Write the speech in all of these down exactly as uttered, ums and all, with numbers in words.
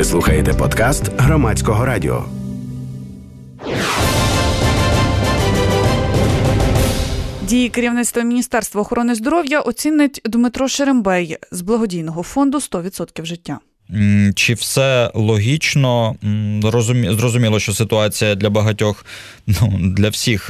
Ви слухаєте подкаст Громадського радіо. Дії керівництва Міністерства охорони здоров'я оцінить Дмитро Шерембей з благодійного фонду «сто відсотків життя». Чи все логічно? Розумі... Зрозуміло, що ситуація для багатьох, ну, для всіх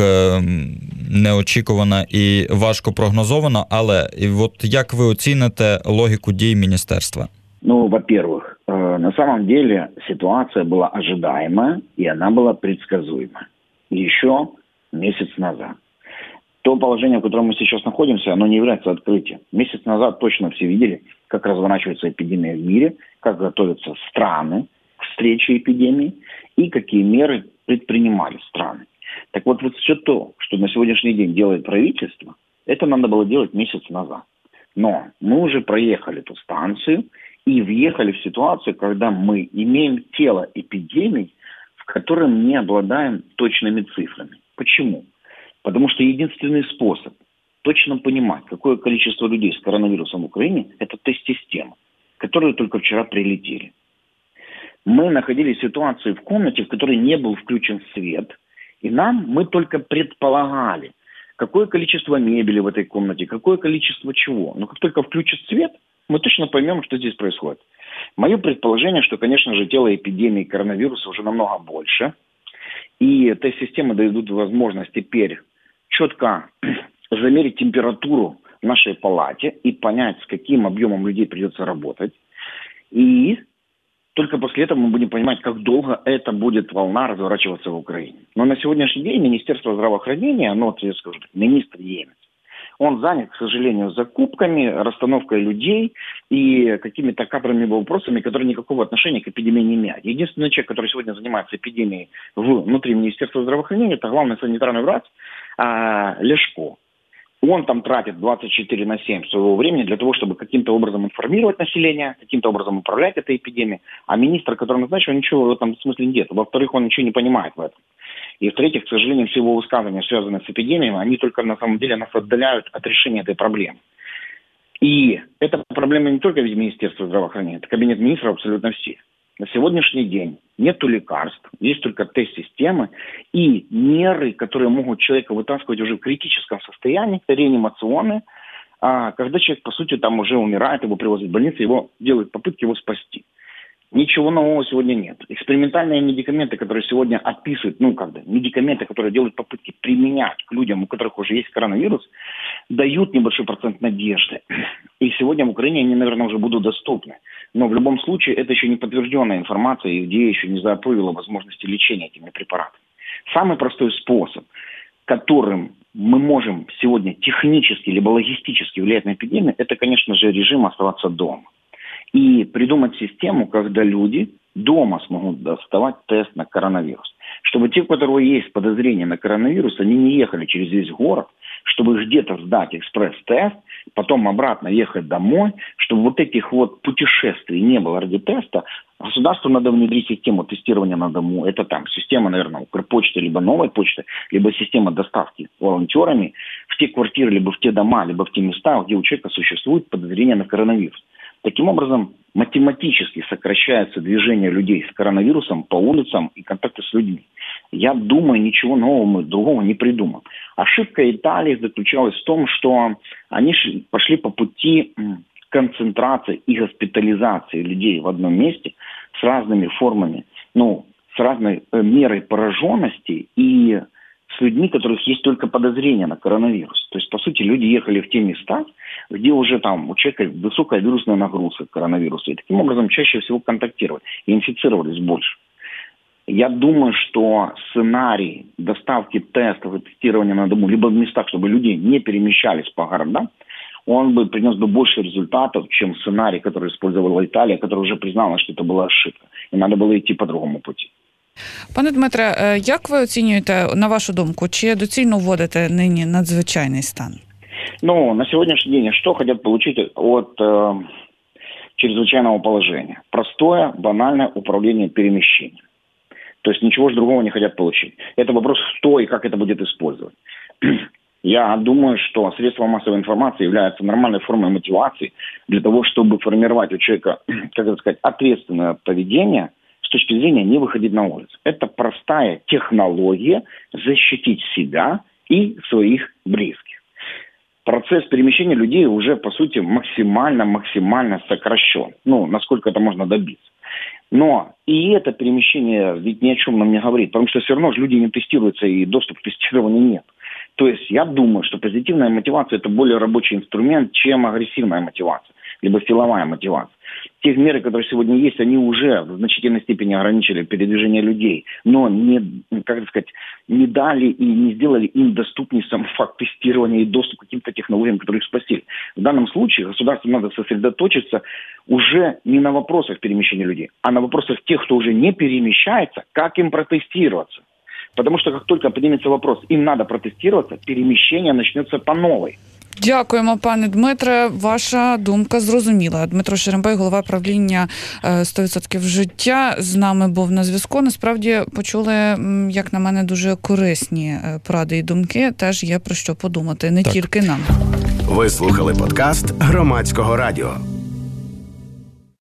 неочікувана і важко прогнозована, але от як ви оціните логіку дій міністерства? Ну, во-первых, на самом деле ситуация была ожидаемая, и она была предсказуема. Еще месяц назад. То положение, в котором мы сейчас находимся, оно не является открытием. Месяц назад точно все видели, как разворачивается эпидемия в мире, как готовятся страны к встрече эпидемии и какие меры предпринимали страны. Так вот, вот все то, что на сегодняшний день делает правительство, это надо было делать месяц назад. Но мы уже проехали ту станцию и въехали в ситуацию, когда мы имеем тело эпидемий, в котором не обладаем точными цифрами. Почему? Потому что единственный способ точно понимать, какое количество людей с коронавирусом в Украине, это тест-система, которые только вчера прилетели. Мы находились в ситуации в комнате, в которой не был включен свет, и нам мы только предполагали, какое количество мебели в этой комнате, какое количество чего. Но как только включат свет, мы точно поймем, что здесь происходит. Мое предположение, что, конечно же, тело эпидемии коронавируса уже намного больше, и тест-системы дадут возможность теперь четко замерить температуру в нашей палате и понять, с каким объемом людей придется работать. И только после этого мы будем понимать, как долго эта будет волна разворачиваться в Украине. Но на сегодняшний день Министерство здравоохранения, оно, я скажу так, министр Емец, он занят, к сожалению, закупками, расстановкой людей и какими-то кадровыми вопросами, которые никакого отношения к эпидемии не имеют. Единственный человек, который сегодня занимается эпидемией внутри Министерства здравоохранения, это главный санитарный врач а, Ляшко. Он там тратит двадцать четыре на семь своего времени для того, чтобы каким-то образом информировать население, каким-то образом управлять этой эпидемией. А министр, который назначил, ничего в этом смысле нет. Во-вторых, он ничего не понимает в этом. И в-третьих, к сожалению, все его высказывания, связанные с эпидемией, они только на самом деле нас отдаляют от решения этой проблемы. И эта проблема не только в Министерстве здравоохранения, это кабинет министров абсолютно все. На сегодняшний день нету лекарств, есть только тест-системы и меры, которые могут человека вытаскивать уже в критическом состоянии, реанимационные, а когда человек, по сути, там уже умирает, его привозят в больницу, его делают попытки его спасти. Ничего нового сегодня нет. Экспериментальные медикаменты, которые сегодня описывают, ну, как бы, медикаменты, которые делают попытки применять к людям, у которых уже есть коронавирус, дают небольшой процент надежды. И сегодня в Украине они, наверное, уже будут доступны. Но в любом случае это еще не подтвержденная информация, и Ф Д А еще не заапрувила возможности лечения этими препаратами. Самый простой способ, которым мы можем сегодня технически либо логистически влиять на эпидемию, это, конечно же, режим оставаться дома. И придумать систему, когда люди дома смогут доставать тест на коронавирус. Чтобы те, у которых есть подозрение на коронавирус, они не ехали через весь город, чтобы где-то сдать экспресс-тест, потом обратно ехать домой, чтобы вот этих вот путешествий не было ради теста. Государству надо внедрить систему тестирования на дому. Это там система, наверное, Укрпочты, либо новой почты, либо система доставки волонтерами в те квартиры, либо в те дома, либо в те места, где у человека существует подозрение на коронавирус. Таким образом, математически сокращается движение людей с коронавирусом по улицам и контакты с людьми. Я думаю, ничего нового мы другого не придумаем. Ошибка Италии заключалась в том, что они шли, пошли по пути концентрации и госпитализации людей в одном месте с разными формами, ну, с разной мерой пораженности и с людьми, у которых есть только подозрение на коронавирус. То есть, по сути, люди ехали в те места, где уже там у человека высокая вирусная нагрузка коронавируса. И таким образом чаще всего контактировали и инфицировались больше. Я думаю, что сценарий доставки тестов и тестирования на дому, либо в местах, чтобы люди не перемещались по городам, он бы принес бы больше результатов, чем сценарий, который использовала Италия, которая уже признала, что это была ошибка. И надо было идти по другому пути. Пане Дмитре, як ви оцінюєте, на вашу думку, чи доцільно вводити нині надзвичайний стан? Ну, на сегодняшний день что хотят получить от э, чрезвычайного положения? Простое, банальное управление перемещением. То есть ничего же другого не хотят получить. Это вопрос, кто и как это будет использовать. Я думаю, что средства массовой информации являются нормальной формой мотивации для того, чтобы формировать у человека, как это сказать, ответственное поведение с точки зрения не выходить на улицу. Это простая технология защитить себя и своих близких. Процесс перемещения людей уже, по сути, максимально-максимально сокращен. Ну, насколько это можно добиться. Но и это перемещение ведь ни о чем нам не говорит, потому что все равно же люди не тестируются и доступ к тестированию нет. То есть я думаю, что позитивная мотивация – это более рабочий инструмент, чем агрессивная мотивация, либо силовая мотивация. Те меры, которые сегодня есть, они уже в значительной степени ограничили передвижение людей, но не, как сказать, не дали и не сделали им доступнее сам факт тестирования и доступ к каким-то технологиям, которые их спасили. В данном случае государству надо сосредоточиться уже не на вопросах перемещения людей, а на вопросах тех, кто уже не перемещается, как им протестироваться. Потому что как только поднимется вопрос, им надо протестироваться, переміщення почнеться по новій. Дякуємо, пане Дмитре. Ваша думка зрозуміла. Дмитро Шерембей, голова правління сто відсотків життя, з нами був на зв'язку. Насправді почули, як на мене, дуже корисні поради і думки. Теж є про що подумати, не так. тільки нам. Ви слухали подкаст Громадського радіо.